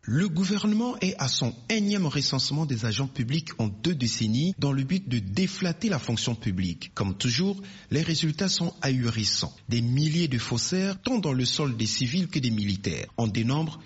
Le gouvernement est à son énième recensement des agents publics en 2 décennies dans le but de déflater la fonction publique. Comme toujours, les résultats sont ahurissants. Des milliers de faussaires, tant dans le sol des civils que des militaires. On dénombre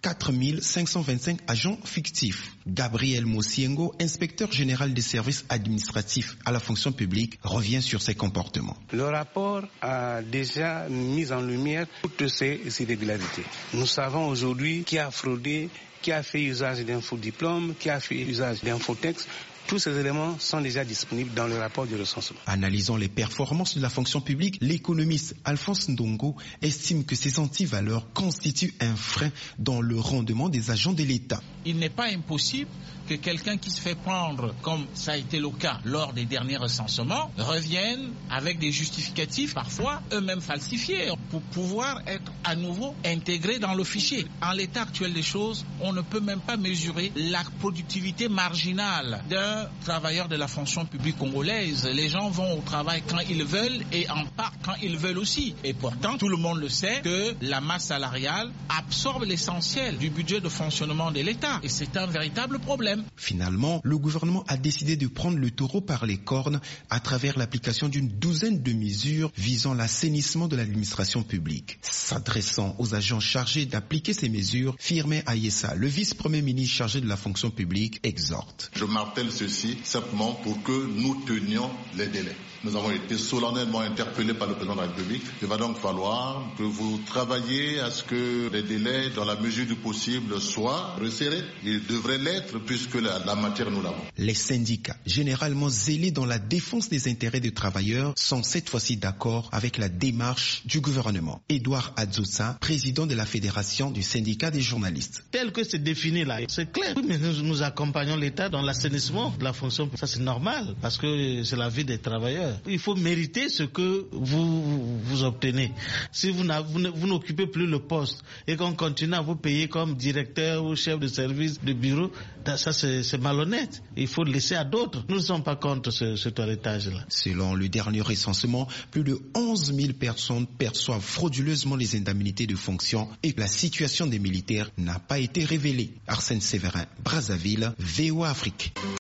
4525 agents fictifs. Gabriel Mosiengo, inspecteur général des services administratifs à la fonction publique, revient sur ces comportements. Le rapport a déjà mis en lumière toutes ces irrégularités. Nous savons aujourd'hui qui a fraudé, qui a fait usage d'un faux diplôme, qui a fait usage d'un faux texte. Tous ces éléments sont déjà disponibles dans le rapport du recensement. Analysant les performances de la fonction publique, l'économiste Alphonse Ndongo estime que ces antivaleurs constituent un frein dans le rendement des agents de l'État. Il n'est pas impossible que quelqu'un qui se fait prendre, comme ça a été le cas lors des derniers recensements, revienne avec des justificatifs, parfois eux-mêmes falsifiés, pour pouvoir être à nouveau intégré dans le fichier. En l'état actuel des choses, on ne peut même pas mesurer la productivité marginale d'un travailleur de la fonction publique congolaise. Les gens vont au travail quand ils veulent et en part quand ils veulent aussi. Et pourtant, tout le monde le sait que la masse salariale absorbe l'essentiel du budget de fonctionnement de l'État. Et c'est un véritable problème. Finalement, le gouvernement a décidé de prendre le taureau par les cornes à travers l'application d'une douzaine de mesures visant l'assainissement de l'administration publique. S'adressant aux agents chargés d'appliquer ces mesures, Firmin Ayessa, le vice-premier ministre chargé de la fonction publique, exhorte. Je martèle ceci simplement pour que nous tenions les délais. Nous avons été solennellement interpellés par le président de la République. Il va donc falloir que vous travailliez à ce que les délais, dans la mesure du possible, soient resserrés. Ils devraient l'être puisque la matière, nous l'avons. Les syndicats, généralement zélés dans la défense des intérêts des travailleurs, sont cette fois-ci d'accord avec la démarche du gouvernement. Edouard Adzoussa, président de la Fédération du syndicat des journalistes. Tel que c'est défini là, c'est clair. Oui, mais nous accompagnons l'État dans l'assainissement de la fonction. Ça, c'est normal parce que c'est la vie des travailleurs. Il faut mériter ce que vous obtenez. Si vous n'occupez plus le poste et qu'on continue à vous payer comme directeur ou chef de service de bureau, ça c'est malhonnête. Il faut le laisser à d'autres. Nous ne sommes pas contre ce toilettage-là. Selon le dernier recensement, plus de 11 000 personnes perçoivent frauduleusement les indemnités de fonction et la situation des militaires n'a pas été révélée. Arsène Séverin, Brazzaville, VOA Afrique.